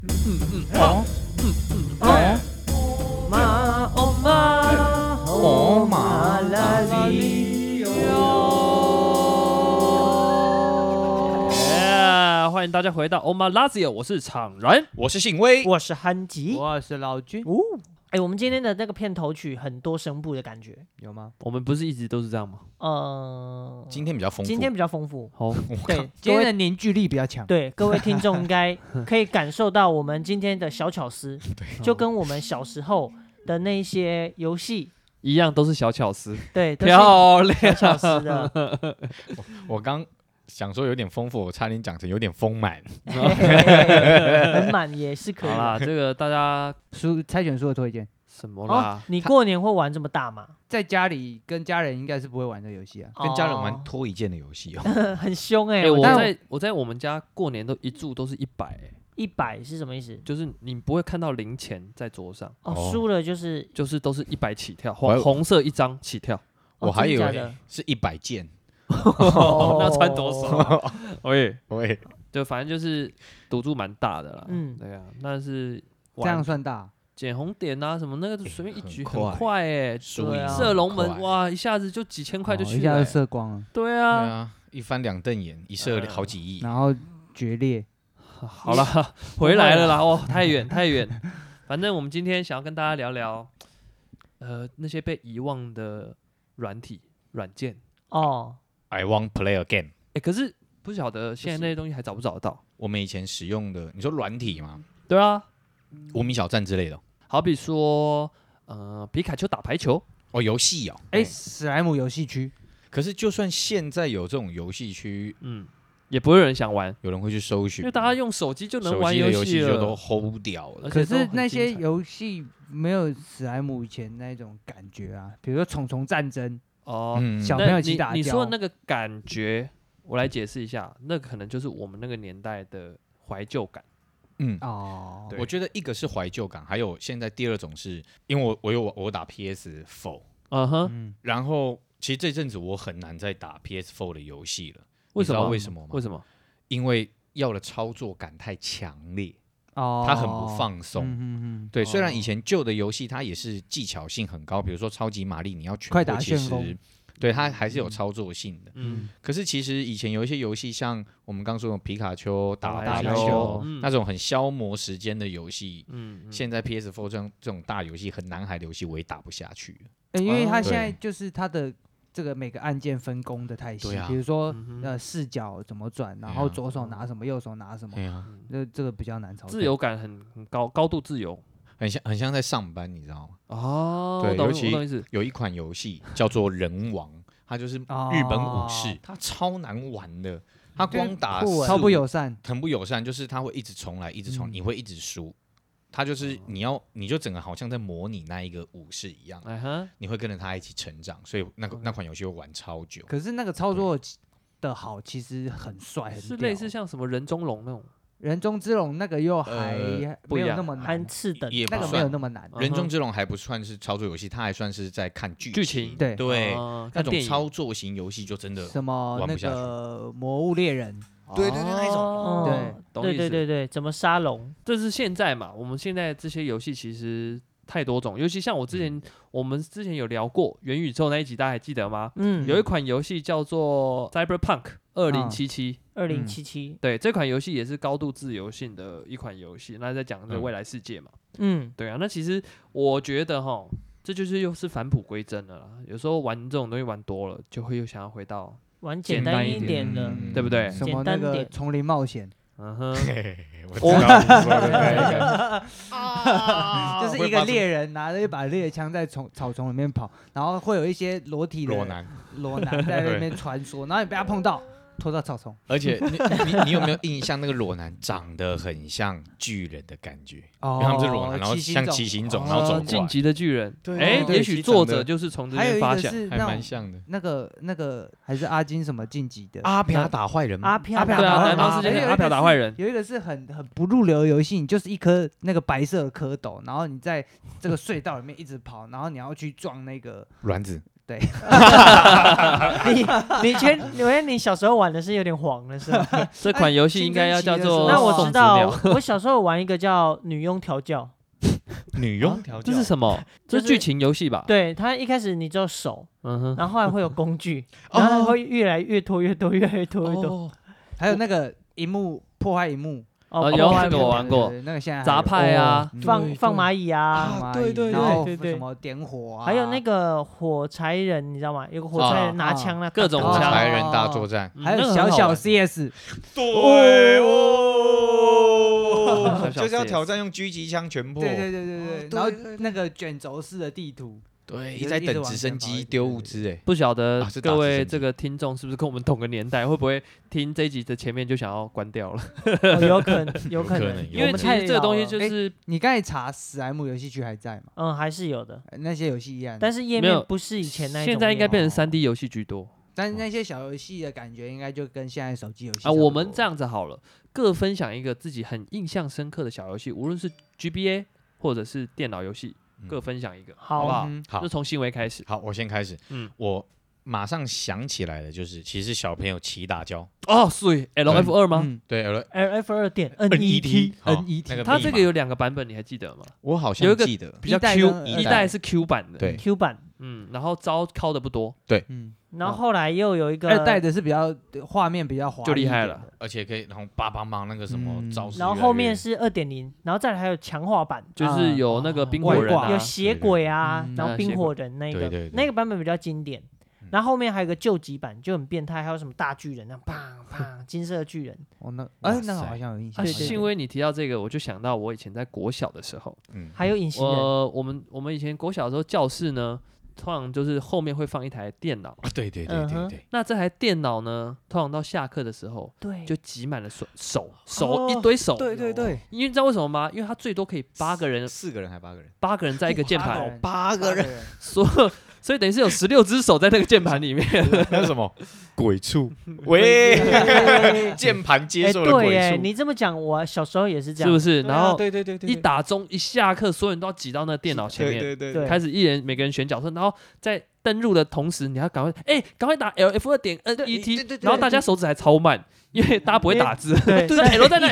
欢迎大家回到欧玛拉兹，我是常然， 我是信威， 我是憨吉， 我是老君。 我们今天的那个片头曲很多声部的感觉， 有吗？ 我们不是一直都是这样吗？ 今天比较丰富。 今天比较丰富。 好， 对， 今天的凝聚力比较强。 对，各位听众应该可以感受到我们今天的小巧思，就跟我们小时候的那些游戏一样，都是小巧思。 对， 漂亮， 小巧思的。 我刚想说有点丰富，我差点讲成有点丰满。 很满也是可以。 好啦，这个大家猜拳书的推荐。 什么啦？ 你过年会玩这么大吗？ 在家里跟家人应该是不会玩这个游戏啊。 跟家人玩脱一件的游戏哦。 很凶我在我们家过年都一注都是100。 100是什么意思？ 就是你不会看到零钱在桌上。 输了就是都是100起跳，红色一张起跳。 我还以为是100件。 那穿多少？喂，就反正就是赌注蛮大的啦。对啊，那是这样算大。 捡红点啊什么那个随便一局很快哎， 对啊， 射龙门哇，一下子就几千块就去了， 一下子射光了。 对啊， 一翻两瞪眼，一射好几亿， 然后决裂。 好了，回来了啦，哦，太远。反正我们今天想要跟大家聊聊，那些被遗忘的软件。 I want play again。 可是不晓得现在那些东西还找不找得到？ 我们以前使用的，你说软体吗？ 对啊， 无名小站之类的。 好比说，皮卡丘打排球。 游戏哦。 史莱姆游戏区。 可是就算现在有这种游戏区， 也不会有人想玩， 有人会去搜寻， 因为大家用手机就能玩游戏了， 就都 hold 掉了。 可是那些游戏没有史莱姆以前那种感觉啊，比如说虫虫战争。小朋友一起打。 你说的那个感觉，我来解释一下，那可能就是我们那个年代的怀旧感。 我觉得一个是怀旧感，还有现在第二种是因为我打 PS4，然后其实这阵子我很难再打 PS4 的游戏了。 为什么？ 为什么吗？ 为什么？ 因为要的操作感太强烈，它很不放松。对，虽然以前旧的游戏它也是技巧性很高，比如说超级玛丽，你要全部其实对它还是有操作性的。可是其实以前有一些游戏，像我们刚说的皮卡丘打排球那种很消磨时间的游戏，现在 PS4 这种大游戏很难海的游戏我也打不下去了。 因为它现在就是它的这个每个按键分工的太细，比如说视角怎么转，然后左手拿什么，右手拿什么，这个比较难操作。 自由感很高，高度自由， 很像在上班，你知道吗？ 对， 尤其有一款游戏叫做人王，它就是日本武士，它超难玩的，它光打超不友善， 很不友善，就是它会一直重来，你会一直输。他就是你就整个好像在模拟那一个武士一样，你会跟着他一起成长，所以那款游戏会玩超久。 可是那个操作的好，其实很帅， 是类似像什么人中龙那种。 人中之龙那个又还没有那么难， 次等那个没有那么难。 人中之龙还不算是操作游戏，它还算是在看剧情。 对， 那种操作型游戏就真的什么那个魔物猎人。 对，那种对，怎么杀龙？ 这是现在嘛？我们现在这些游戏其实太多种，尤其像我们之前有聊过元宇宙那一集，大家还记得吗？有一款游戏叫做 Cyberpunk 2077，对，这款游戏也是高度自由性的一款游戏，那在讲的未来世界嘛。对啊，那其实我觉得这就是又是返璞归真了啦。有时候玩这种东西玩多了，就会又想要回到玩简单一点的， 对不对？ 什么那个丛林冒险， 我知道你说的那个，就是一个猎人拿着一把猎枪在草丛里面跑，然后会有一些裸体的裸男在那边穿梭，然后你被他碰到，拖到草丛。 而且你有没有印象，那个裸男长得很像巨人的感觉？因为他们是裸男，然后像骑行种，然后走过来。 晋级的巨人，也许作者就是从这边发想， 还蛮像的。 那个还是阿金什么晋级的？ 阿飘打坏人吗？ 阿飘对啊，南方世界阿飘打坏人。 有一个是很不入流的游戏，你就是一颗那个白色的蝌蚪，然后你在这个隧道里面一直跑，然后你要去撞那个卵子。 对。 你小时候玩的是有点黄的是吧？ 这款游戏应该要叫做…… 那我知道，我小时候玩一个叫女佣调教。 女佣调教， 这是什么？这是剧情游戏吧？ 对，它一开始你只有手，然后后来会有工具，然后会越来越拖，越拖越多。 还有那个荧幕破坏荧幕。 有这个我玩过， 那个现在杂派啊， 放蚂蚁啊， 对，然后什么点火啊， 还有那个火柴人，你知道吗？有个火柴人拿枪，那各种枪， 火柴人大作战， 还有小 CS， 对哦，就是要挑战用狙击枪全破， 对，然后那个卷轴式的地图。 对，一直在等直升机丢物资哎， 不晓得各位这个听众是不是跟我们同个年代？会不会听这一集的前面就想要关掉了？ 有可能， 因为其实这个东西就是你刚才查史莱姆游戏区还在吗？ 还是有的， 那些游戏一样， 但是页面不是以前那种， 现在应该变成3D 游戏居多。 但是那些小游戏的感觉应该就跟现在手机游戏我们这样子好了，各分享一个自己很印象深刻的小游戏，无论是 GBA 或者是电脑游戏。各分享一个，好不好？ 好， 就从新维开始。 好，我先开始。我马上想起来的就是，其实小朋友骑打胶哦，所以 LF2 吗？ 对 ，LF2 点 NET， 它这个有2个版本，你还记得吗？ 我好像记得， 比较 Q， 一代是 Q 版的， 对 ，Q 版， 然后招敲的不多， 对， 然后后来又有一个 2代的是比较画面比较华丽， 就厉害了， 而且可以然后帮忙那个什么招式， 然后后面是2.0，然后再来还有强化版， 就是有那个冰火人， 有血鬼啊，然后冰火人那个那个版本比较经典，然后后面还有个救急版就很变态，还有什么大巨人那砰砰金色巨人， 那个好像有印象。 幸威你提到这个，我就想到我以前在国小的时候， 还有隐形人， 我们以前国小的时候教室呢。通常就是后面会放一台电脑， 对。 那这台电脑呢，通常到下课的时候， 对， 就挤满了手一堆手， 对。 因为你知道为什么吗？因为它最多可以8个人 ，4个人还8个人 ，8个人在一个键盘 ，8个人， 所以等于是有16只手在那个键盘里面。 那什么鬼畜？喂，键盘接受了鬼畜。 对，你这么讲，我小时候也是这样， 是不是？然后对， 一打钟一下课，所有人都要挤到那个电脑前面， 对， 开始每个人选角色，然后在登录的同时，你要赶快打 LF2 点 NET， 然后大家手指还超慢，因为大家不会打字， 对 ，L 在那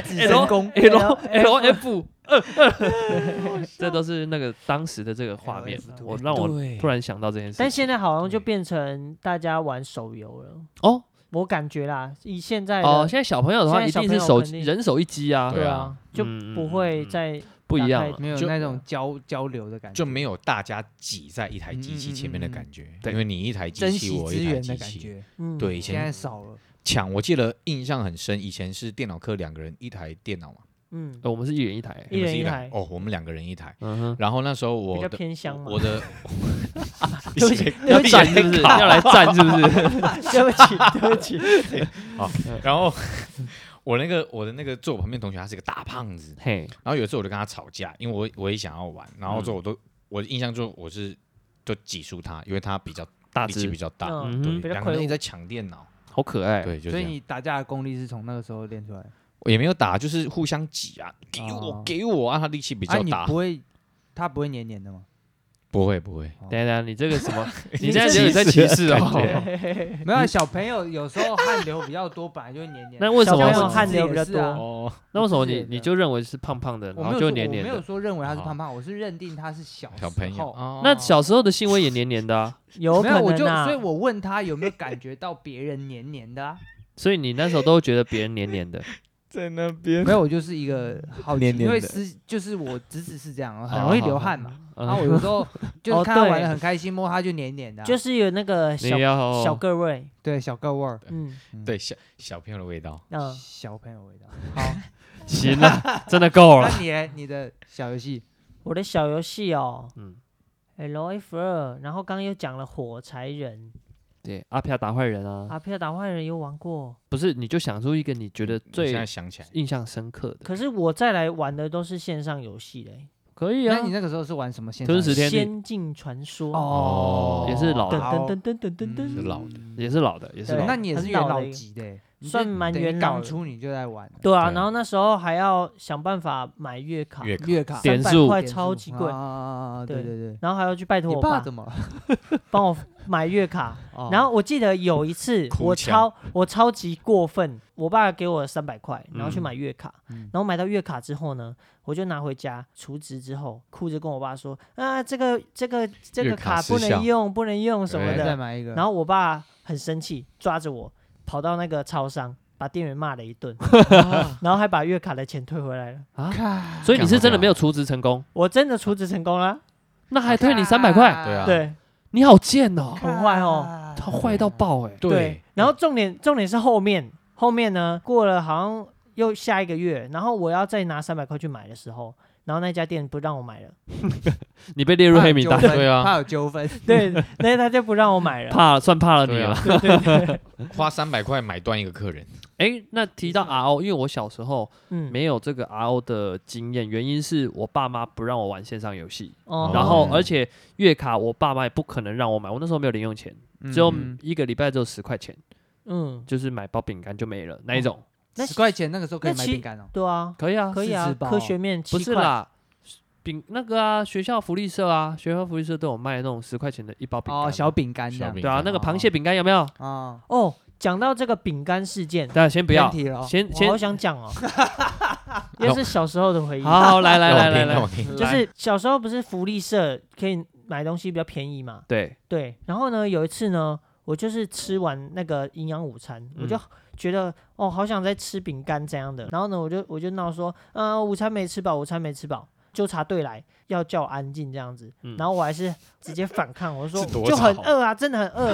LF2，这都是那个当时的这个画面，让我突然想到这件事。 但现在好像就变成大家玩手游了哦，我感觉啦，以现在现在小朋友的话，一定是人手一机啊， 对啊，就不会再不一样， 没有那种交流的感觉， 就没有大家挤在一台机器前面的感觉，因为你一台机器，我一台机器，对，以前现在少了。 我记得印象很深，以前是电脑课2个人一台电脑嘛， 我们是1人1台， 一人一台哦，我们2个人1台，然后那时候我的偏乡嘛， 我的要站是不是？要来站是不是？ 对不起， 好，然后我的那个坐我旁边同学，他是个大胖子，然后有一次我就跟他吵架，因为我也想要玩，然后我印象中我是都挤输他，因为他力气比较大，对，2个人一直在抢电脑。 好可爱， 对， 所以你打架的功力是从那个时候练出来的？ 我也没有打，就是互相挤啊，给我啊，他力气比较大。 他不会黏黏的吗？ 不会。 等等，你这个什么？你现在在歧视哦？没有，小朋友有时候汗流比较多，本来就会黏黏。 那为什么汗流比较多？ 哦，那为什么你就认为是胖胖的，然后就黏黏的？ 我没有说认为他是胖胖，我是认定他是小朋友。 那小时候的行为也黏黏的啊？ 有可能啊。 所以我问他有没有感觉到别人黏黏的啊？ 所以你那时候都觉得别人黏黏的。 在那边没有，我就是一个好奇，因为就是我侄子是这样，很容易流汗嘛。然后我有时候就是看他玩的很开心，摸他就黏黏的， 就是有那个小个味， 对，小个味儿， 对，小朋友的味道， 小朋友味道。 好， 行了，真的够了。 那你的小游戏， 我的小游戏哦，LF2，然后刚刚又讲了火柴人。 对，阿飘打坏人啊！ 阿飘打坏人有玩过， 不是？你就想出一个你觉得最现在想起来印象深刻的。 可是我再来玩的都是线上游戏嘞。 可以啊。 那你那个时候是玩什么线上？ 吞食天地、 仙境传说哦，也是老的， 噔， 是老的， 也是老的，也是老的。 那你也是元老级的。 算蛮元老的。 刚出你就在玩。 对啊，然后那时候还要想办法买月卡，300块超级贵啊！对， 然后还要去拜托我爸怎么帮我买月卡。然后我记得有一次我超级过分，我爸给我300块，然后去买月卡，然后买到月卡之后呢，我就拿回家储值之后，哭着跟我爸说啊，这个卡不能用什么的， 再买一个。 然后我爸很生气，抓着我跑到那个超商，把店员骂了一顿，然后还把月卡的钱退回来了啊！所以你是真的没有储值成功？ 我真的储值成功了， 那还退你300块？ 对啊， 对， 你好贱哦， 很坏哦， 他坏到爆哎！ 对，然后重点是后面呢，过了好像又下一个月，然后我要再拿300块去买的时候。然后那家店不让我买了， 你被列入黑名单， 对啊， 怕有纠纷， 对，那他就不让我买了， 怕了你了， 对， 花300块买断一个客人。 那提到 RO， 因为我小时候没有这个 RO 的经验，原因是我爸妈不让我玩线上游戏，然后而且月卡我爸妈也不可能让我买，我那时候没有零用钱，只有一个礼拜只有10块钱，就是买包饼干就没了那一种。 10块钱那个时候可以买饼干哦。 对啊， 可以啊， 科学面7块。 不是啦，那个啊，学校福利社都有卖那种10块钱的一包饼干， 小饼干这样。 对啊，那个螃蟹饼干有没有？ 哦，讲到这个饼干事件， 大家先不要， 先我好想讲哦，也是小时候的回忆。 好，来， 就是小时候不是福利社可以买东西比较便宜嘛？ 对， 然后呢，有一次呢，我就是吃完那个营养午餐，我就觉得好想再吃饼干这样的，然后呢，我就闹说，午餐没吃饱，纠察队来要叫我安静这样子，然后我还是直接反抗，我说就很饿啊，真的很饿。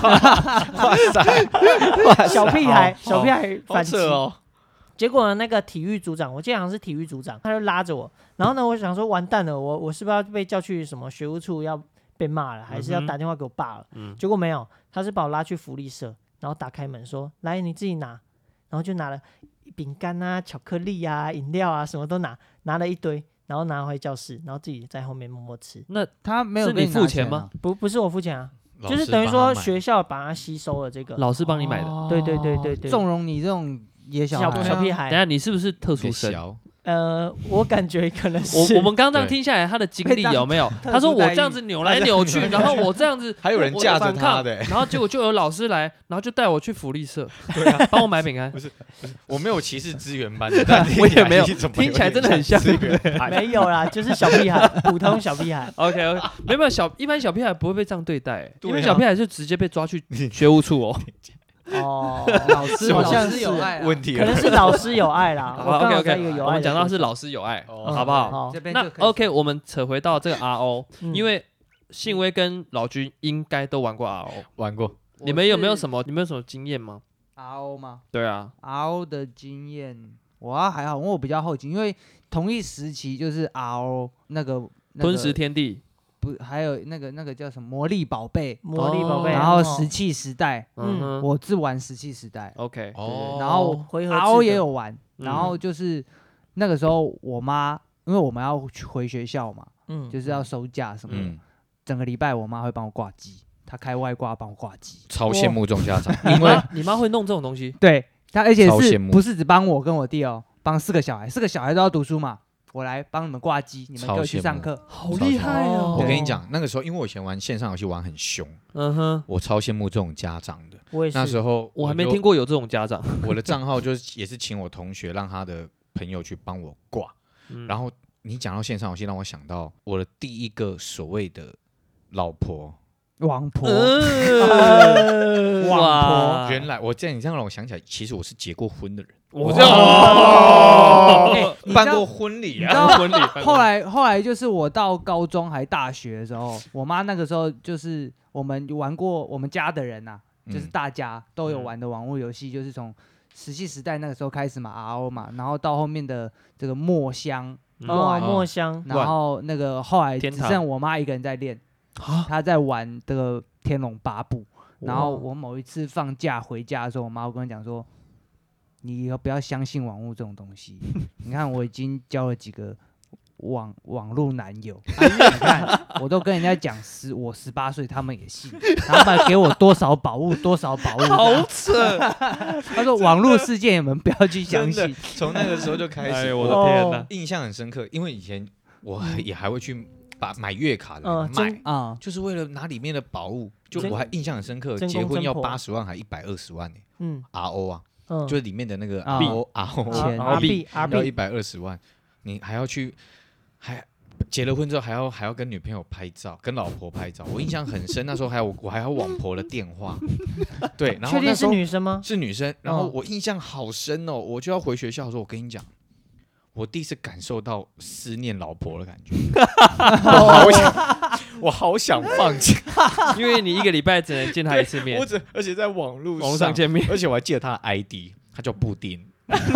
小屁孩反击哦。结果呢，那个体育组长，我记得好像是体育组长，他就拉着我，然后呢，我想说完蛋了，我是不是要被叫去什么学务处要被骂了，还是要打电话给我爸了？结果没有，他是把我拉去福利社。然后打开门说：“来，你自己拿。”然后就拿了饼干啊、巧克力啊、饮料啊，什么都拿了一堆，然后拿回教室，然后自己在后面默默吃。 那他没有是你付钱吗？ 不是我付钱啊，就是等于说学校把它吸收了这个， 老师帮你买的。 对， 纵容你这种野小屁孩。 等一下你是不是特殊生？ 我感觉可能是我们刚刚这样听下来，他的经历有没有？他说我这样子扭来扭去，然后我这样子， 还有人架着他的， 然后结果就有老师来，然后就带我去福利社，对啊，帮我买饼干。 不是，我没有歧视资源班的， 我也没有，听起来真的很像。 没有啦，就是小屁孩，普通小屁孩。 OK，没有一般小屁孩不会被这样对待，因为小屁孩是直接被抓去学务处哦。 老师好像是有爱问题， 可能是老师有爱啦。 OK， 我们讲到是老师有爱，好不好？那 OK， 我们扯回到这个 RO， 因为信威跟老君应该都玩过 RO， 玩过。 你们有没有什么经验吗 ？RO 吗？ 对啊 ，RO 的经验我还好，因为我比较后期，因为同一时期就是 RO 那个吞食天地。 不，还有那个叫什么魔力宝贝， 然后石器时代，我是玩石器时代 ，OK， 然后 RO 也有玩，然后就是那个时候我妈，因为我们要回学校嘛，就是要收假什么的，整个礼拜我妈会帮我挂机，她开外挂帮我挂机， 超羡慕这种家长， 因为你妈会弄这种东西， 对，她而且不是只帮我跟我弟帮4个小孩都要读书嘛。我来帮你们挂机，你们给我去上课， 好厉害哦！ 我跟你讲，那个时候因为我以前玩线上游戏玩很凶，我超羡慕这种家长的。 我也是， 那时候我还没听过有这种家长。 我的账号就是也是请我同学让他的朋友去帮我挂，然后你讲到线上游戏，让我想到我的第一个所谓的老婆。 王婆， 哇！ 原来你这样让我想起来，其实我是结过婚的人。 我办过婚礼啊，后来就是我到高中还大学的时候，我妈那个时候就是我们玩过，我们家的人啊，就是大家都有玩的网络游戏，就是从石器时代那个时候开始嘛 ，RO 嘛，然后到后面的这个墨香， 墨香， 然后那个后来只剩我妈一个人在练。他在玩这个《天龙八部》，然后我某一次放假回家的时候，我妈跟我讲说：“你以后不要相信网络这种东西。你看我已经交了几个网络男友。你看，我都跟人家讲我18岁，他们也信，然后他们给我多少宝物， 好扯。 他说网络事件你们不要去相信。 从那个时候就开始， 我的天哪， 印象很深刻，因为以前我也还会去买月卡的买啊，就是为了拿里面的宝物。就我还印象很深刻，结婚要80万还120万呢，RO 啊，就是里面的那个 RO 币要120万，你还要去，结了婚之后还要跟女朋友拍照，跟老婆拍照，我印象很深。那时候我还有网婆的电话，对，然后确定是女生吗？ 是女生，然后我印象好深哦，我就要回学校的时候，我跟你讲。我第一次感受到思念老婆的感觉，我好想放弃， 因为你1个礼拜只能见她1次面， 而且在网络上见面， 而且我还记得她的 ID， 她叫布丁。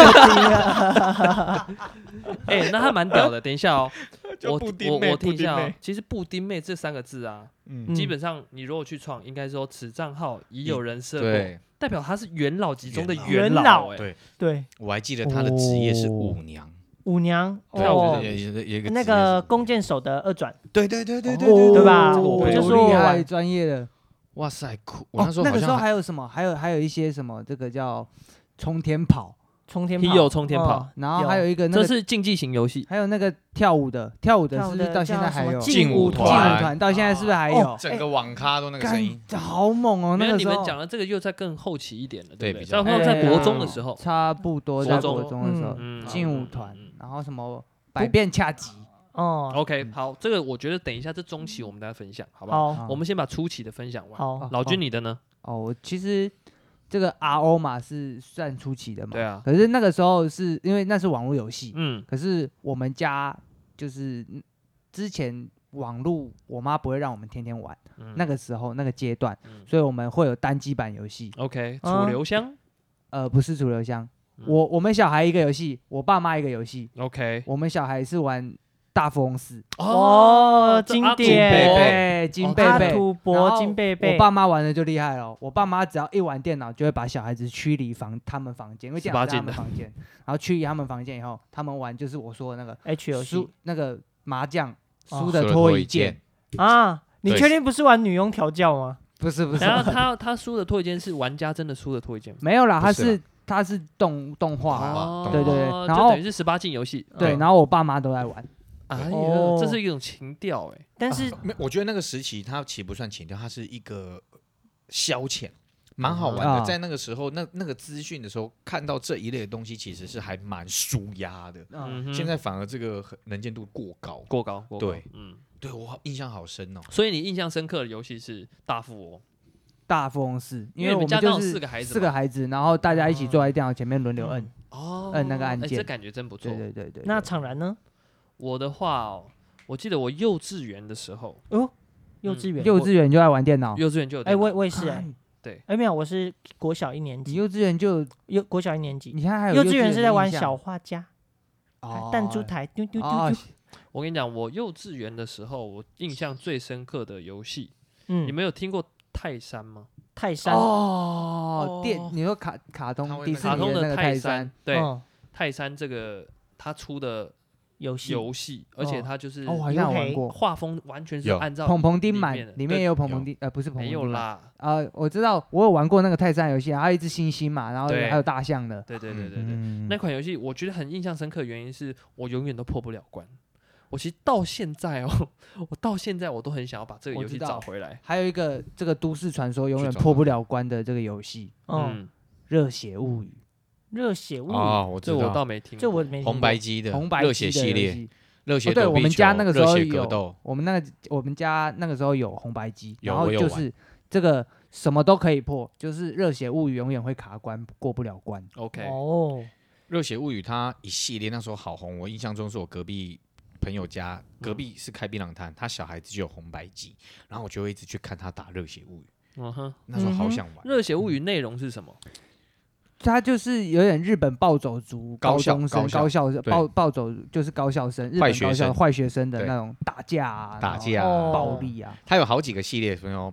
那还蛮屌的。等一下哦，我听一下哦。其实布丁妹这3个字啊，基本上你如果去创，应该说此账号已有人设过，代表他是元老级中的元老。 对， 我还记得他的职业是舞娘。 舞娘，那个弓箭手的2转， 对吧？ 我就说太专业了， 哇塞，酷！ 那个时候还有什么？还有一些什么？这个叫冲天跑， 有冲天跑， 然后还有一个这是竞技型游戏， 还有那个跳舞的，是不是到现在还有劲舞团？ 到现在是不是还有？ 整个网咖都那个声音， 好猛哦！那个你们讲的这个又在更后期一点了，对不对？在国中的时候， 差不多在国中的时候，劲舞团。然后什么百变恰吉 ，OK， 好，这个我觉得等一下这中期我们再分享，好不好？我们先把初期的分享完。 好， 老君你的呢？ 我其实这个 RO 嘛是算初期的嘛， 对啊。 可是那个时候是因为那是网络游戏，可是我们家就是之前网络我妈不会让我们天天玩，那个时候那个阶段，所以我们会有单机版游戏。 OK， 楚留香？ 不是楚留香。我们小孩一个游戏，我爸妈一个游戏。 OK， 我们小孩是玩大富翁4。 经典， 金贝贝， 土博金贝贝。 我爸妈玩的就厉害了，我爸妈只要一玩电脑，就会把小孩子驱离他们房间，因为电脑在他们房间，然后驱离他们房间以后，他们玩就是我说的那个 H 游戏， 那个麻将输的脱一件啊！你确定不是玩女佣调教吗？ 不是， 然后他输的脱一件是玩家真的输的脱一件， 没有啦，它是动画，对，然后等于是18禁游戏， 对，然后我爸妈都在玩， 这是一种情调但是我觉得那个时期它其实不算情调，它是一个消遣，蛮好玩的。在那个时候，那个资讯的时候，看到这一类的东西，其实是还蛮舒压的。现在反而这个能见度过高，对，对我印象好深哦。 所以你印象深刻的游戏是大富翁。 大富翁4，因为我们家就是 4 个孩子，然后大家一起坐在电脑前面轮流摁那个按键， 这感觉真不错。 对。 那昶然呢？ 我的话我记得我幼稚园的时候， 幼稚园就爱玩电脑， 幼稚园就有电脑。 我也是对，没有，我是国小1年级。 幼稚园就国小1年级， 你看还有幼稚园是在玩小画家，弹珠台丢丢丢丢。 我跟你讲，我幼稚园的时候，我印象最深刻的游戏，你们有听过泰山吗？ 泰山你说卡通迪士尼的那个泰山， 对，泰山这个他出的游戏，而且他就是好像玩过， 画风完全是按照蓬蓬丁满，里面也有蓬蓬丁，不是蓬蓬丁， 没有啦。 我知道，我有玩过那个泰山游戏，还有一只猩猩嘛，然后还有大象的。 对，那款游戏我觉得很印象深刻，原因是我永远都破不了关。我其实到现在我都很想要把这个游戏找回来。 还有一个这个都市传说永远破不了关的这个游戏，热血物语。 热血物语我知道， 这我倒没听过。 这我没听过。 红白机的热血系列，热血对，我们家那个时候有， 我们家那个时候有红白机，然后就是这个什么都可以破，就是热血物语永远会卡关，过不了关。 OK， 热血物语它一系列那时候好红，我印象中是我隔壁朋友家，隔壁是开槟榔摊，他小孩子就有红白机，然后我就会一直去看他打热血物语。那时候好想玩。 热血物语内容是什么？ 他就是有点日本暴走族高中生高校暴走就是高校生，日本高校坏学生的那种打架暴力啊。 他有好几个系列，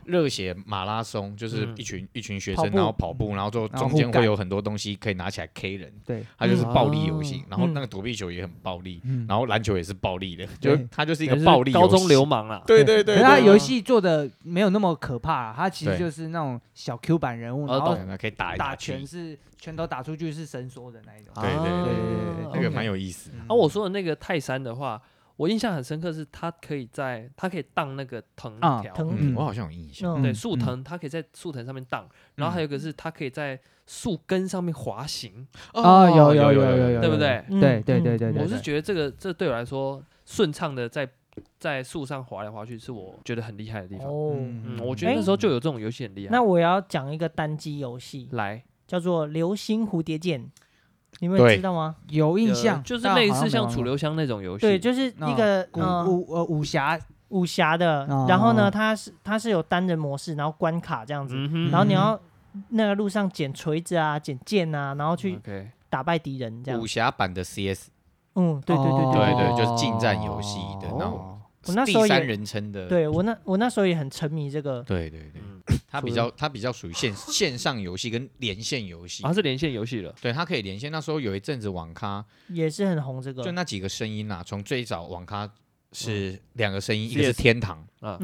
热血马拉松，就是一群学生，然后跑步，然后中间会有很多东西可以拿起来 K 人， 对， 它就是暴力游戏。然后那个躲避球也很暴力，然后篮球也是暴力的，它就是一个暴力游戏， 高中流氓啦。 对， 它游戏做的没有那么可怕，它其实就是那种小 Q 版人物，然后可以打拳是拳头打出去是伸缩的那一种。 对，那个蛮有意思。 我说的那个泰山的话。我印象很深刻是，它可以荡那个藤条， 我好像有印象。 对，树藤它可以在树藤上面荡，然后还有一个是它可以在树根上面滑行。 有， 对不对？ 对。 我是觉得这对我来说顺畅的在树上滑来滑去，是我觉得很厉害的地方。我觉得那时候就有这种游戏很厉害。 那我要讲一个单机游戏， 来， 叫做《流星蝴蝶剑》。你们知道吗？ 有印象， 就是类似像楚留香那种游戏。 对，就是一个武侠的，然后呢，它是有单人模式，然后关卡这样子，然后你要那个路上捡锤子啊，捡剑啊，然后去打败敌人这样。 武侠版的 CS。 对， 就是近战游戏的那种。 我那时候第三人称的， 对我那时候也很沉迷这个。 对，它比较属于线上游戏跟连线游戏。 它是连线游戏了。 对，它可以连线。那时候有一阵子网咖也是很红，这个就那几个声音啊，从最早网咖是2个声音，一个是天堂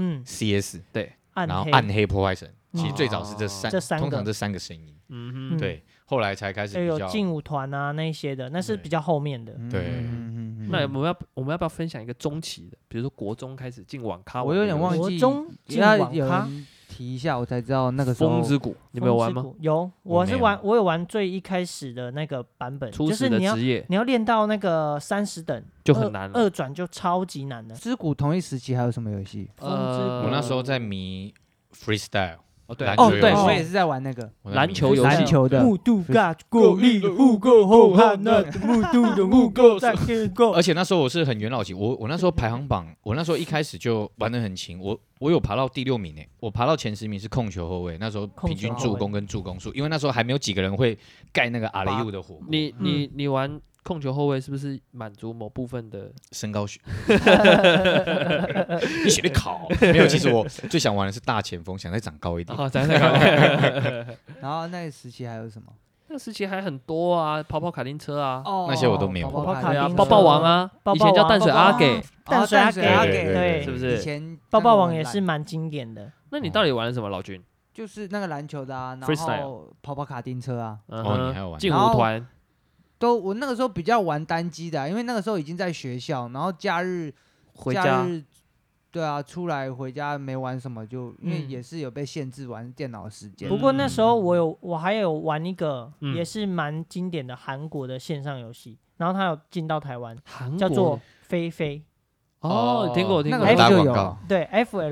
，CS 对， 然后暗黑破坏神，其实最早是通常这3个声音。对，后来才开始比较有劲舞团啊那些的，那是比较后面的。 对。 那我们要不要分享一个中期的？比如说国中开始进网咖， 我有点忘记。 国中进网咖， 提一下我才知道那个时候。 风之谷，你们有玩吗？ 有，我有玩最一开始的那个版本，就是你要练到那个30等就很难了 ，2转就超级难的。 之谷同一时期还有什么游戏？ 我那时候在迷 Freestyle。 对， 我也是在玩那个篮球的。 木度嘎够力的护够后汉，那木度的护够再够。 而且那时候我是很元老级，我那时候排行榜，我那时候一开始就玩得很勤，我有爬到第6名诶，我爬到前10名是控球后卫，那时候平均助攻跟助攻数，因为那时候还没有几个人会盖那个阿雷乌的火锅。 你玩控球后卫是不是满足某部分的身高你写的考没有？其实我最想玩的是大前锋，想再长高一点。 然后那个时期还有什么？ 那个时期还很多啊，跑跑卡丁车啊， 那些我都没有。 抱抱王啊，以前叫淡水阿给， 淡水阿给， 对，是不是？ 以前抱抱王也是蛮经典的。 那你到底玩了什么，老君？ 就是那个篮球的啊，然后跑跑卡丁车啊。 你还有玩劲舞团？ 我那个时候比较玩单机的，因为那个时候已经在学校，然后假日回家， 对啊，出来回家没玩什么，就因为也是有被限制玩电脑时间。 不过那时候我还有玩一个也是蛮经典的韩国的线上游戏，然后它有进到台湾，叫做飞飞。 听过， 那个就有。 对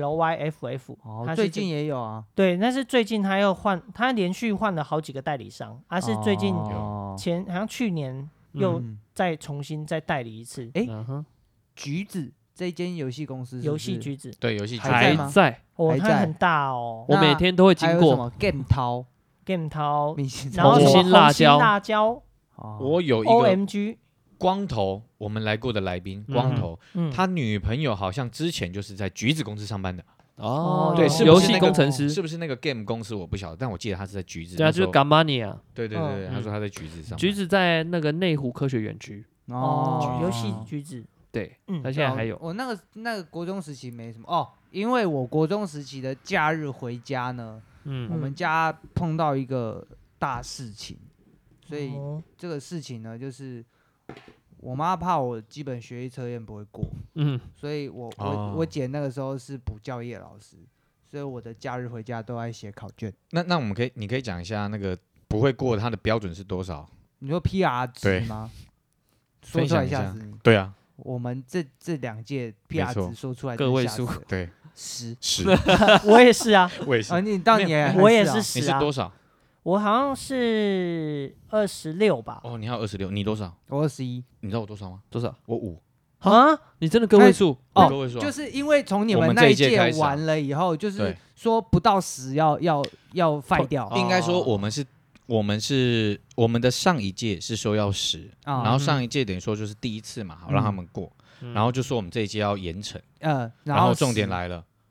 FLYFF， 最近也有啊。 对，那是最近他连续换了好几个代理商，是最近好像去年又再重新再代理一次。 橘子这间游戏公司， 游戏橘子， 对，游戏橘子还在， 它很大哦。 我每天都会经过。 什么 Game 涛， 然后红心辣椒， 我有一个 OMG。 光头，我们来过的来宾，光头，他女朋友好像之前就是在橘子公司上班的。对，是游戏工程师， 是不是那个 Game 公司我不晓得，但我记得他是在橘子。 对啊，就是 Gamania。 对，他说他在橘子上。 橘子在那个内湖科学园区。 游戏橘子。 对，他现在还有。 我那个国中时期没什么因为我国中时期的假日回家呢，我们家碰到一个大事情，所以这个事情呢就是。我妈怕我基本学历测验不会过，所以我姐那个时候是补教业老师，所以我的假日回家都在写考卷。 那你可以讲一下那个不会过它的标准是多少？ 你说 PR 值吗？说出来吓死你！ 对啊， 我们这2届 PR 值说出来个位数， 对 10，我也是啊， 我也是。 我也是10啊。 你是多少？ 我好像是26吧。 你还有26，你多少？ 我21。 你知道我多少吗？ 多少？ 我5。 啊？你真的个位数？ 个位数就是因为从你们那一届完了以后，就是说不到10要废掉。 应该说我们的上一届是说要10，然后上一届等于说就是第一次嘛，好让他们过，然后就说我们这一届要严惩。然后重点来了。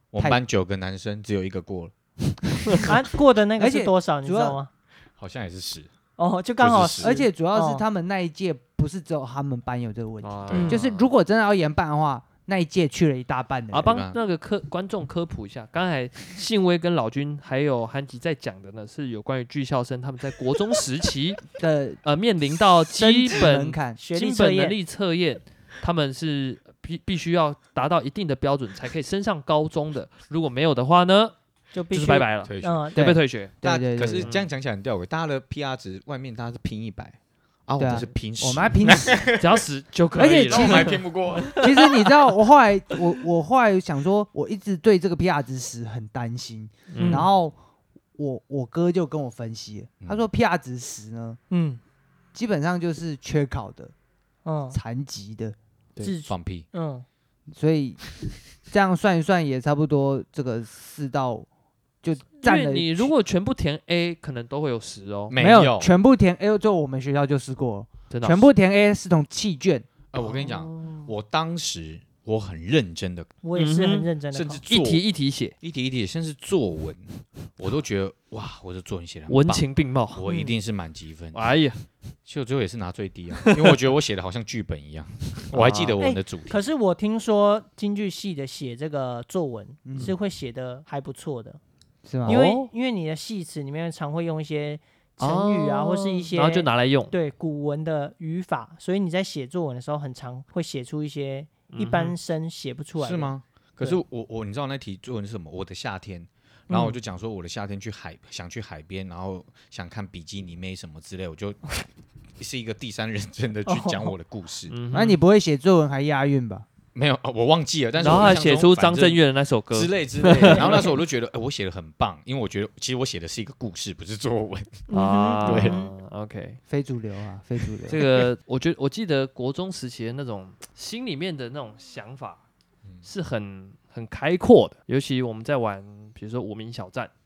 我们班9个男生只有1个过了。 啊，过的那个是多少？你知道吗？ 好像也是10。 哦，就刚好 10。 而且主要是他们那一届不是只有他们班有这个问题，就是如嗯果真的要严办的话，那一届去了一大半的人。 帮那个观众科普一下，刚才信威跟老君还有韩吉在讲的呢，是有关于剧校生他们在国中时期的面临到基本能力测验，他们是必须要达到一定的标准才可以升上高中的，如果没有的话呢，就是拜拜了，要被退学。 对。 可是这样讲起来很吊诡，大家的 PR 值外面大家是拼100。我们是拼10， 我们还拼10， 只要10就可以了。 而且其实还拼不过。 其实你知道，我后来想说，我一直对这个 PR 值10很担心。然后我哥就跟我分析，他说 PR 值10呢，基本上就是缺考的，残疾的， 放屁， 所以这样算一算也差不多，这个4到。就因为你如果全部填 A， 可能都会有10哦。 没有全部填 A， 就我们学校就试过了， 真的全部填 A 是从弃卷。 我跟你讲，我当时我很认真的， 我也是很认真的， 甚至一题一题写， 甚至作文，我都觉得哇，我的作文写的文情并茂， 我一定是满级分。 哎呀， 其实我最后也是拿最低啊，因为我觉得我写的好像剧本一样，我还记得我们的主题。 可是我听说京剧系的写这个作文是会写的还不错的。 是吗？ 因为你的戏词里面常会用一些成语啊，或是一些， 然后就拿来用， 对古文的语法，所以你在写作文的时候，很常会写出一些一般生写不出来的。 是吗？可是你知道那题作文是什么？我的夏天，然后我就讲说我的夏天想去海边，然后想看比基尼妹什么之类，我就是一个第三人称的去讲我的故事。 那你不会写作文还押韵吧？ 没有，我忘记了。但是然后他写出张震岳的那首歌之类。然后那时候我就觉得，我写的很棒，因为我觉得其实我写的是一个故事，不是作文。 对 ，OK， 非主流啊，非主流。 这个我记得国中时期的那种心里面的那种想法是很开阔的，尤其我们在玩，比如说无名小站。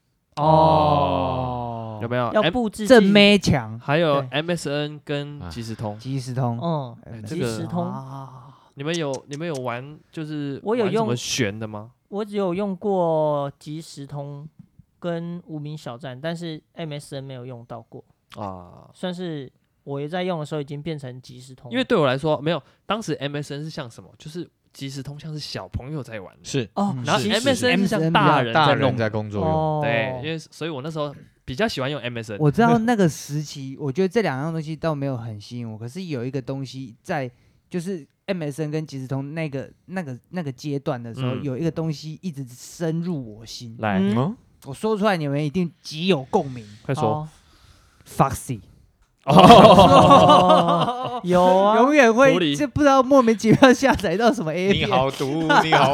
有没有？ 要布置正妹墙， 还有 MSN 跟即时通。 即时通。 你们有玩就是我有用什么玄的吗？ 我只有用过即时通跟无名小站，但是 MSN 没有用到过啊。算是我也在用的时候已经变成即时通， 因为对我来说没有，当时 MSN 是像什么，就是即时通像是小朋友在玩的， 是然后 MSN 是像大人在工作用， 对，因为所以我那时候比较喜欢用 MSN。 我知道那个时期，我觉得这2样东西倒没有很吸引我，可是有一个东西在就是。MSN 跟即时通那个阶段的时候，有一个东西一直深入我心。 来， 我说出来你们一定极有共鸣。 快说 ，Foxy。 有啊， 永远会就不知道莫名其妙下载到什么 A 片。 你好毒，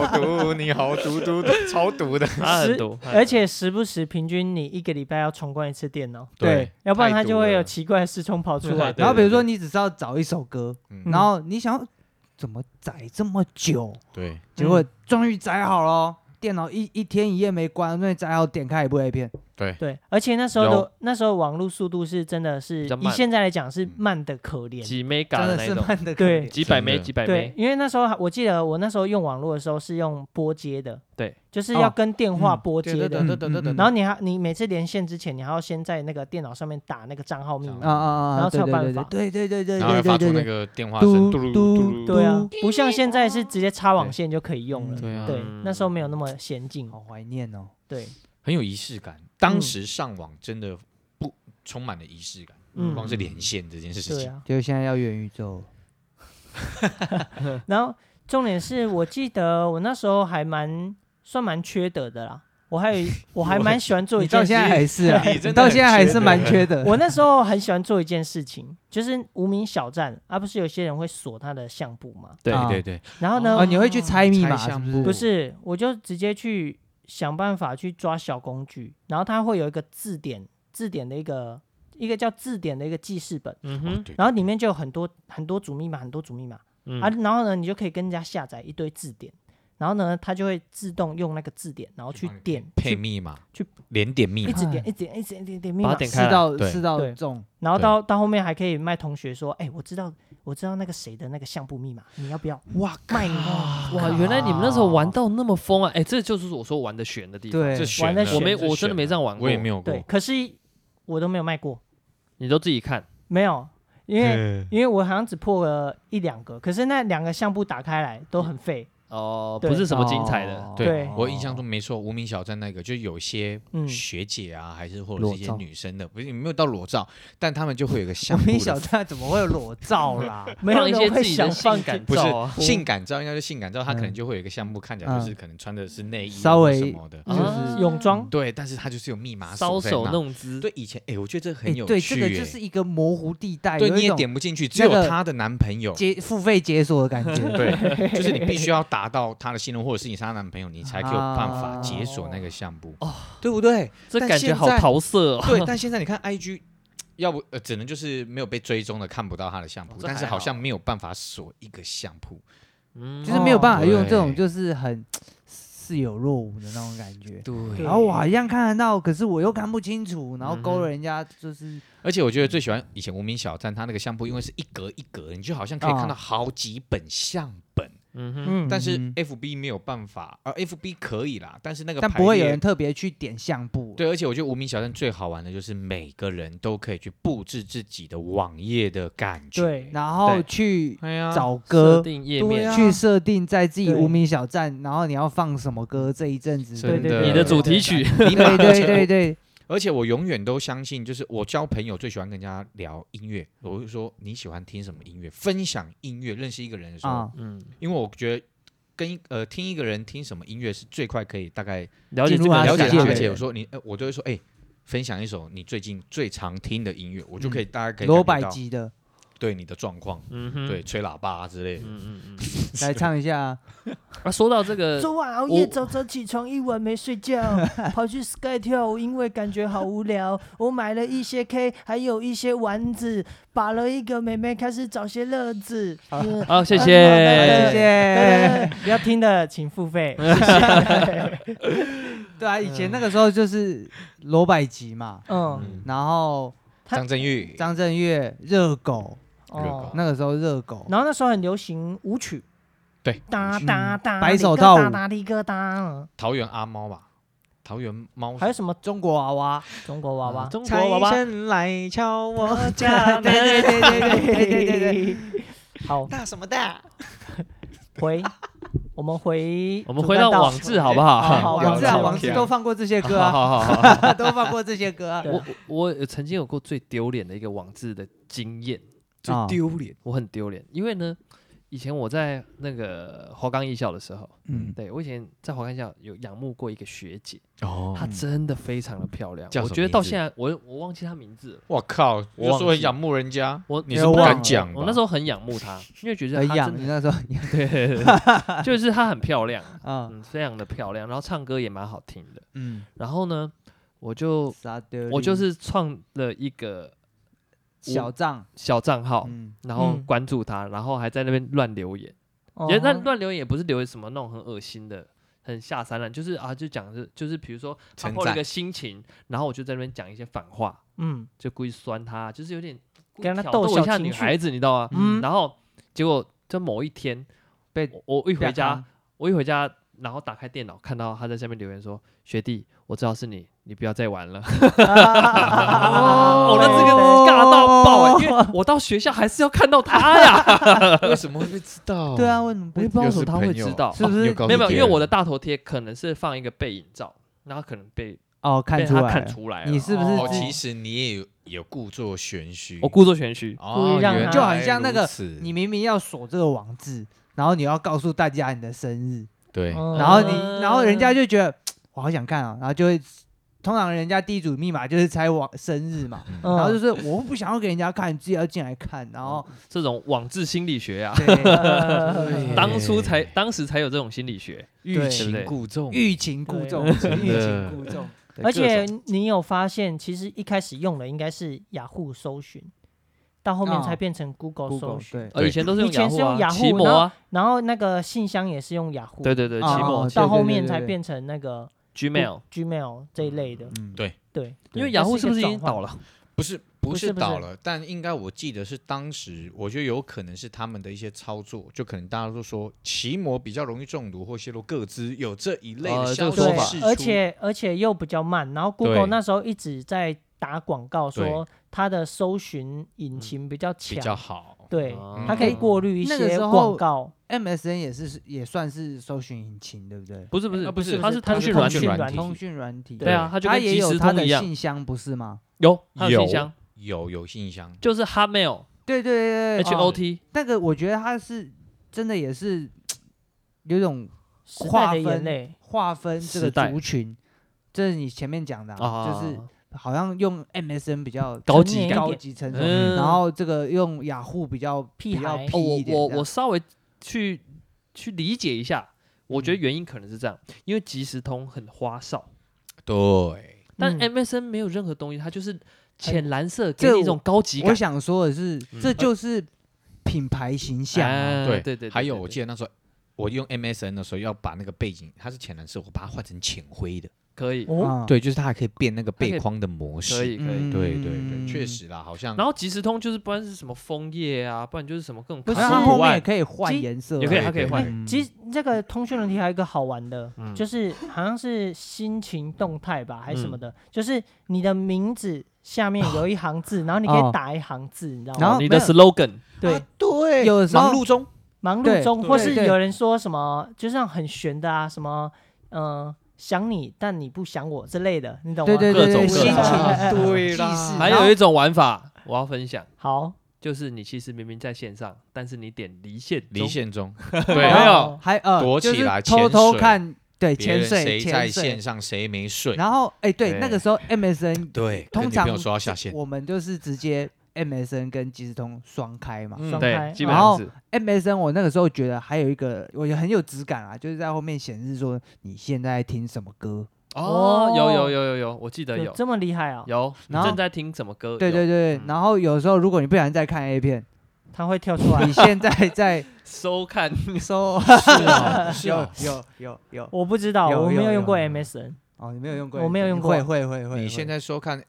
超毒的， 很毒。 而且时不时平均你1个礼拜要重关1次电脑， 对， 要不然它就会有奇怪的视窗跑出来。 然后比如说你只是要找一首歌，然后你想怎么载这么久？ 对， 结果终于载好了，电脑一天一夜没关，终于载好，点开一部 A 片。 对，而且那时候网络速度是真的是以现在来讲是慢的可怜， 几 mega 的那种， 慢的可怜， 几百 mega。 对，因为那时候我记得我那时候用网络的时候是用拨接的， 对， 就是要跟电话拨接的。然后你每次连线之前，你还要先在那个电脑上面打那个账号密码，然后才有办法。 对， 然后发出那个电话声， 对啊，不像现在是直接插网线就可以用了。对，那时候没有那么先进。 好怀念哦。 对。 很有仪式感，当时上网真的充满了仪式感，光是连线这件事情， 就现在要元宇宙。 然后重点是我记得我那时候还算蛮缺德的啦，我还蛮喜欢做一件事情， 到现在还是啊，到现在还是蛮缺德。 我那时候很喜欢做一件事情，就是无名小站不是有些人会锁他的相簿吗？ 对。 然后呢， 你会去猜密码是不是？ 不是，我就直接去想办法去抓小工具，然后它会有一个字典的一个叫字典的一个记事本，然后里面就有很多组密码，然后呢，你就可以跟人家下载一堆字典，然后呢，它就会自动用那个字典，然后去点配密码，去连点密码， 一直点密码， 试到中， 然后到后面还可以卖同学说，我知我知道那个谁的那个相簿密码，你要不要？哇，卖你！ 哇，原来你们那时候玩到那么疯啊！这就是我说玩的悬的地方。 对， 玩的我真的没这样玩过， 我也没有过。 对，可是我都没有卖过。 你都自己看？ 没有，因为我好像只破了1-2个，可是那2个相簿打开来都很废。 不是什么精彩的。 对，我印象中没错，无名小站那个就有些学姐啊，还是或者是一些女生的，不是没有到裸照，但他们就会有个相簿。 无名小站怎么会有裸照啦？ 没有一些自己的性感照啊，不是性感照，应该是性感照，他可能就会有一个相簿，看起来就是可能穿的是内衣稍微什么的， 就是泳装。 对，但是他就是有密码搔首弄姿。 对，以前我觉得这很有趣。 对，这个就是一个模糊地带， 对，你也点不进去，只有她的男朋友付费解锁的感觉。 对，就是你必须要达到她的信任，或者是你是她男朋友，你才有办法解锁那个相簿，对不对？ 这感觉好桃色哦。 对，但现在你看 IG， 要不只能就是没有被追踪的看不到他的相簿，但是好像没有办法锁一个相簿， 就是没有办法用这种就是很似有若无的那种感觉。 对， 然后我好像看得到，可是我又看不清楚，然后勾了人家就是。 而且我觉得最喜欢以前无名小站，它那个相簿因为是一格一格，你就好像可以看到好几本相本。但是 FB 没有办法，FB 可以啦，但是那个但不会有人特别去点相簿。 对，而且我觉得无名小站最好玩的就是每个人都可以去布置自己的网页的感觉， 对， 然后去找歌， 设定页面， 去设定在自己无名小站，然后你要放什么歌这一阵子， 对， 你的主题曲， 对。 而且我永远都相信，就是我交朋友最喜欢跟人家聊音乐，我会说你喜欢听什么音乐，分享音乐，认识一个人的时候，因为我觉得听一个人听什么音乐是最快可以大概了解这个了解他，而且我说我都会说分享一首你最近最常听的音乐，我就可以大家可以罗百吉的。 对你的状况，对，吹喇叭之类的， 来唱一下。 说到这个， 昨晚熬夜早早起床，一晚没睡觉，跑去 Sky 跳舞，因为感觉好无聊。我买了一些 K， 还有一些丸子，把了一个妹妹，开始找些乐子。 好，谢谢。 不要听的请付费。谢谢。对啊，以前那个时候就是罗百吉嘛，然后。 张震岳热狗，那个时候热狗， 然后那时候很流行舞曲， 对， 哒哒哒， 白手套舞， 桃园阿猫吧，桃园猫， 还有什么中国娃娃， 财神来敲我家， 对，好， 大什么大？ 我们回到网志好不好？ 网志都放过这些歌啊， 好， 都放过这些歌啊。 我曾经有过最丢脸的一个网志的经验， 最丢脸， 我很丢脸，因为呢，以前我在那个华冈艺校的时候，对我以前在华冈艺校有仰慕过一个学姐，她真的非常的漂亮，我觉得到现在我忘记她名字了。 我靠，我说很仰慕人家，你是不敢讲， 我那时候很仰慕她，因为觉得她真的， 你那时候对，就是她很漂亮，非常的漂亮，然后唱歌也蛮好听的，然后呢，我就是创了一个小账号，然后关注他，然后还在那边乱留言。那乱留言也不是留言什么那种很恶心的、很下三滥，就是就讲就是比如说他破了一个心情，然后我就在那边讲一些反话，就故意酸他，就是有点跟他逗一下女孩子，你知道吗？然后结果在某一天我一回家，然后打开电脑看到他在下面留言说：“学弟，我知道是你。”你不要再玩了，那这个尬到爆因为我到学校还是要看到他呀。 为什么会知道？ 对啊，为什么我也不知道为什么他会知道？ 是不是？ 没有，因为我的大头贴可能是放一个背影照，然后可能被看出来，你是不是？ 其实你也有故作玄虚， 我故作玄虚， 就很像那个你明明要锁这个网志，然后你要告诉大家你的生日， 对， 然后人家就觉得我好想看啊，然后就会。通常人家第一组密码就是猜生日嘛，然后就是我不想要给人家看，你自己要进来看，然后这种网志心理学啊，当时才有这种心理学， 欲擒故纵， 而且你有发现，其实一开始用的应该是雅虎搜寻，到后面才变成 Google 搜寻， 以前都是用雅虎， 奇摩然后那个信箱也是用雅虎， 对，奇摩， 到后面才变成那个。 Gmail 这一类的， 对， 因为雅虎是不是已经倒了？ 不是， 不是倒了，但应该我记得是当时，我觉得有可能是他们的一些操作，就可能大家都说奇摩比较容易中毒或泄露个资，有这一类的消息释出， 而且又比较慢，然后 Google 那时候一直在打广告说它的搜寻引擎比较强， 比较好， 对，它可以过滤一些广告。 MSN 也算是搜寻引擎，对不对？ 不是，它是通讯软体。 对啊，它也有它的信箱，不是吗？ 有信箱， 有信箱， 就是 Hotmail。 对 HOT。 那个我觉得它是真的也是有种划分这个族群，这是你前面讲的，就是好像用 MSN 比较高级成熟，然后这个用雅虎比较屁一点。 我稍微去理解一下，我觉得原因可能是这样，因为即时通很花哨， 对， 但 MSN 没有任何东西，它就是浅蓝色，给你一种高级感。 我想说的是，这就是品牌形象。 对。还有，我记得那时候我用 MSN 的时候，要把那个背景，它是浅蓝色，我把它换成浅灰的。 可以， 对，就是它还可以变那个背框的模式， 可以， 对，确实啦，好像。 然后即时通就是不然是什么枫叶啊，不然就是什么各种， 不是它后面也可以换颜色， 它可以换。 其实这个通讯软体还有一个好玩的，就是好像是心情动态吧，还是什么的，就是你的名字下面有一行字，然后你可以打一行字，你知道吗？ 然后你的 slogan， 对， 有时候忙碌中，或是有人说什么，就像很玄的啊，什么想你，但你不想我之类的，你懂吗？ 对， 各种心情， 对啦。 还有一种玩法，我要分享。 好， 就是你其实明明在线上，但是你点离线中， 对， 没有， 还躲起来偷偷看，对，潜水， 谁在线上谁没睡。 然后，对，那个时候 MSN， 对， 通常说要下线， 我们就是直接。MSN 跟即时通双开嘛， 双开， 基本上是。 然后 MSN 我那个时候觉得还有一个，我觉得很有质感啊，就是在后面显示说你现在听什么歌。 有，我记得有这么厉害啊！ 有，你正在听什么歌？ 对，然后有时候如果你不小心在看 A 片， 它会跳出来。 你现在在收看是有， 我不知道，我没有用过 MSN。 哦，你没有用过？ 我没有用过。 会。 你现在收看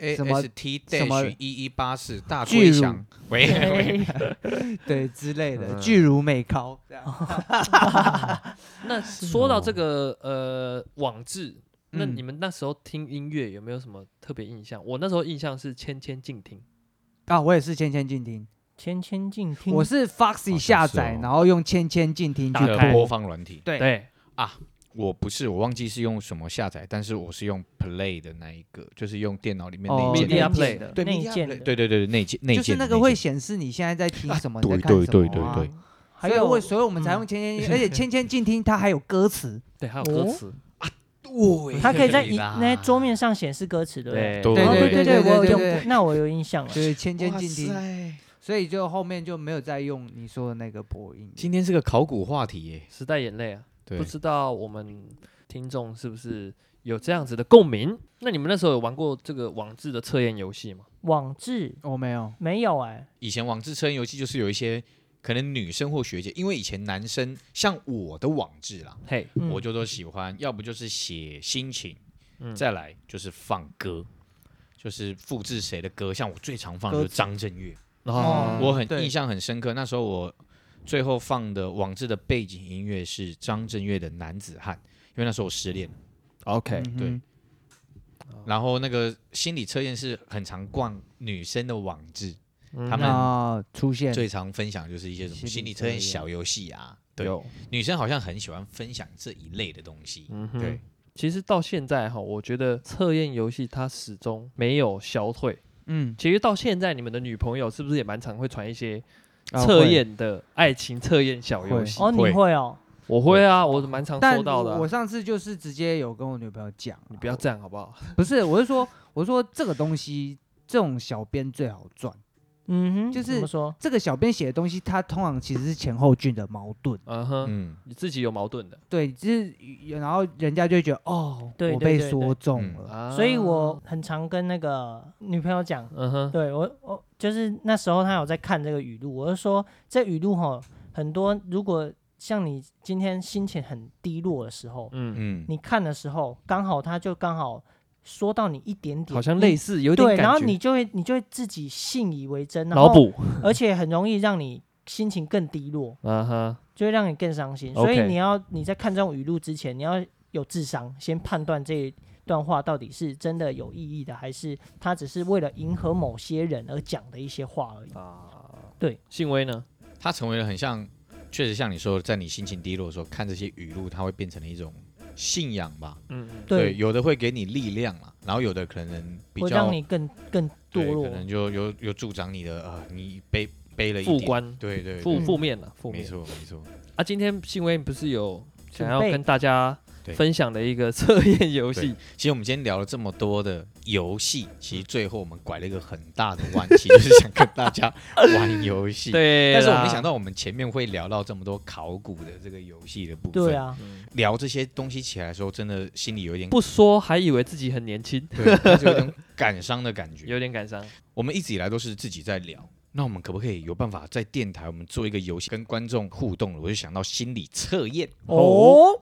AST-1184大巨响，喂， 对之类的，巨乳美高这样。 那说到这个网志，那你们那时候听音乐有没有什么特别印象？我那时候印象是千千静听啊，我也是千千静听。 千千静听， 我是 Foxy 下载，然后用千千静听去播放软体。 对啊。我不是，我忘记是用什么下载，但是我是用 Play 的那一个，就是用电脑里面内建 Media Play 的， 对内建的， 对内建， 就是那个会显示你现在在听什么， 对。 还有，所以我们才用千千，而且千千静听它还有歌词， 对，还有歌词啊，对， 它可以在那桌面上显示歌词，对， 对， 我有用，那我有印象了， 对，千千静听。所以就后面就没有再用你说的那个播音。 今天是个考古话题耶， 时代眼泪啊。不知道我们听众是不是有这样子的共鸣？那你们那时候有玩过这个网志的测验游戏吗？ 网志我没有以前网志测验游戏就是有一些可能女生或学姐，因为以前男生像我的网志啦，我就都喜欢，要不就是写心情，再来就是放歌，就是复制谁的歌，像我最常放的就是张震岳，我很印象很深刻，那时候我。最后放的网志的背景音乐是张震岳的《男子汉》，因为那时候我失恋了。 OK， 对。然后那个心理测验是很常逛女生的网志，他们出现最常分享就是一些什么心理测验小游戏啊。对，女生好像很喜欢分享这一类的东西。对， 其实到现在哈，我觉得测验游戏它始终没有消退。其实到现在你们的女朋友是不是也蛮常会传一些？测验的爱情测验小游戏你会哦？ 我会啊，我蛮常收到的。 我上次就是直接有跟我女朋友讲， 你不要这样好不好？ 不是，我说这个东西，这种小编最好赚。就是怎么说？ 这个小编写的东西，它通常其实是前后句的矛盾。 你自己有矛盾的。 对，就是然后人家就会觉得我被说中了。 所以我很常跟那个女朋友讲，对我就是那时候她有在看这个语录，我就说这语录很多，如果像你今天心情很低落的时候，你看的时候，刚好说到你一点点， 好像类似有点感觉， 对，然后你就会自己信以为真， 脑补， 而且很容易让你心情更低落，就会让你更伤心。所以你在看这种语录之前，你要有智商，先判断这一段话到底是真的有意义的，还是他只是为了迎合某些人而讲的一些话而已。对， 信威呢， 他成为了很像，确实像你说的，在你心情低落的时候看这些语录，它会变成了一种信仰吧。对，有的会给你力量啦，然后有的可能比较会让你更堕落， 可能就有助长你的你背了一点负观， 对， 负面了，负面， 没错。 啊，今天信威不是有想要跟大家分享的一个测验游戏。 其实我们今天聊了这么多的游戏，其实最后我们拐了一个很大的弯，其实就是想跟大家玩游戏。 对， 但是我没想到我们前面会聊到这么多考古的这个游戏的部分。 对啊， 聊这些东西起来的时候，真的心里有点不说还以为自己很年轻， 对，但是有点感伤的感觉， 有点感伤。 我们一直以来都是自己在聊。那我们可不可以有办法在电台我们做一个游戏跟观众互动？我就想到心理测验